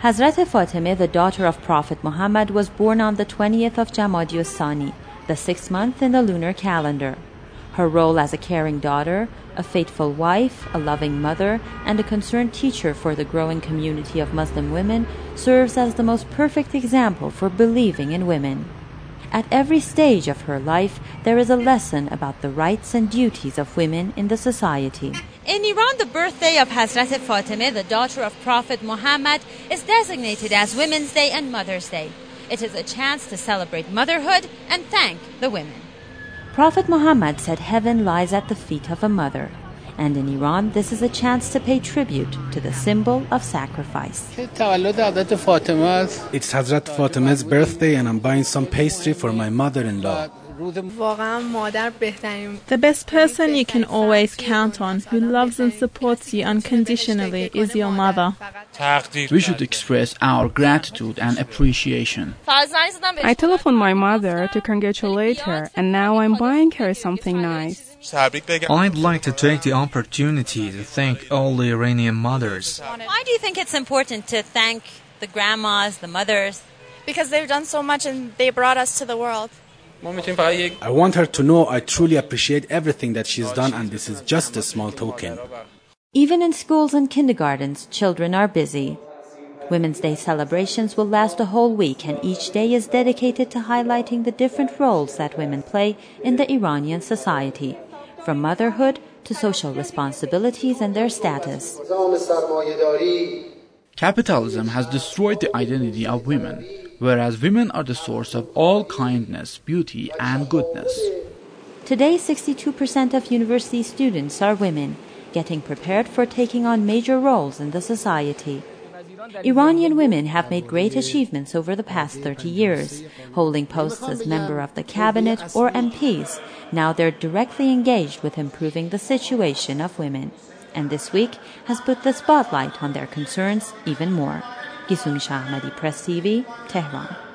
Hazrat Fatimah, the daughter of Prophet Muhammad, was born on the 20th of Jamadi Sani, the 6th month in the lunar calendar. Her role as a caring daughter, a faithful wife, a loving mother, and a concerned teacher for the growing community of Muslim women serves as the most perfect example for believing in women. At every stage of her life, there is a lesson about the rights and duties of women in the society. In Iran, the birthday of Hazrat Fatimah, the daughter of Prophet Muhammad, is designated as Women's Day and Mother's Day. It is a chance to celebrate motherhood and thank the women. Prophet Muhammad said heaven lies at the feet of a mother. And in Iran, this is a chance to pay tribute to the symbol of sacrifice. It's Hazrat Fatimah's birthday and I'm buying some pastry for my mother-in-law. The best person you can always count on, who loves and supports you unconditionally, is your mother. We should express our gratitude and appreciation. I telephoned my mother to congratulate her, and now I'm buying her something nice. I'd like to take the opportunity to thank all the Iranian mothers. Why do you think it's important to thank the grandmas, the mothers? Because they've done so much and they brought us to the world. I want her to know I truly appreciate everything that she's done, and this is just a small token. Even in schools and kindergartens, children are busy. Women's Day celebrations will last a whole week, and each day is dedicated to highlighting the different roles that women play in the Iranian society, from motherhood to social responsibilities and their status. Capitalism has destroyed the identity of women, whereas women are the source of all kindness, beauty, and goodness. Today, 62% of university students are women, getting prepared for taking on major roles in the society. Iranian women have made great achievements over the past 30 years, holding posts as member of the cabinet or MPs. Now they're directly engaged with improving the situation of women. And this week has put the spotlight on their concerns even more. Gisumi Shahmadi, Press TV, Tehran.